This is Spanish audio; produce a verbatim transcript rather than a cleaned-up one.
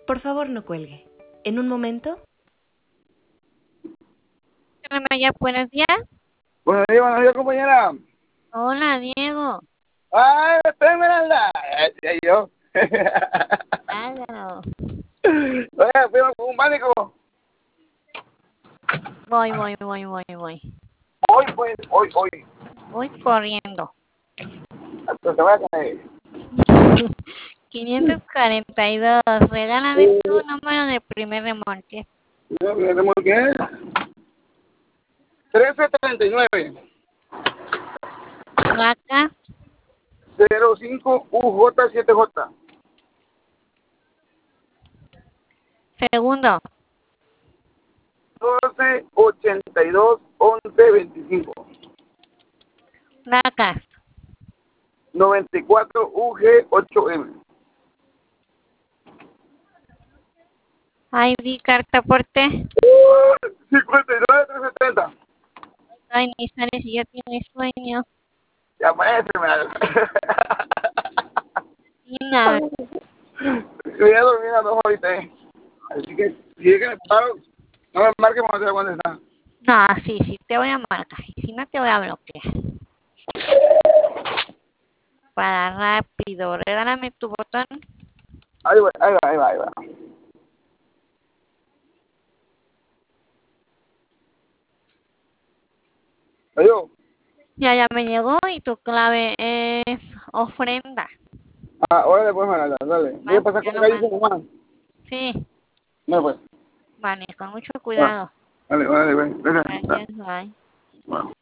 Por favor, no cuelgue. En un momento. Maya, buenos días. Buenos días, buenos días, compañera. Hola, Diego. ¡Ay, estoy Esmeralda! Ya yo. Hágalo. Oye, fuimos con un pánico. Voy, voy, voy, voy, voy. Hoy, pues, hoy, hoy. Voy corriendo. Hasta te voy a caer. quinientos cuarenta y dos. Regálame tu número de primer remolque. ¿Tenemos qué? trece treinta y nueve. Placa. cero cinco U J siete J. Segundo. doce ochenta y dos once veinticinco. Placas. noventa y cuatro U G ocho M. I D, carta aporte. cincuenta y nueve trescientos setenta. Ay, ni sale si ya tiene sueño. Ya parece, Esmeralda. Y nada. Voy a dormir a dos ahorita, eh. Así que, si es que me paro, no me marques cuando sea cuando está. No, sí, sí, te voy a marcar. Y si no, te voy a bloquear. Para rápido. Regálame tu botón. Ahí va, ahí va, ahí va, ahí va. Adiós. Ya, ya me llegó y tu clave es ofrenda. Ah, ahora después, Esmeralda, dale. Voy a pasar Ya con lo la calle mando. con mamá. Sí, No, pues. vale, con mucho Bueno, cuidado. dale, dale, ven, ven. Gracias, bye. Bueno.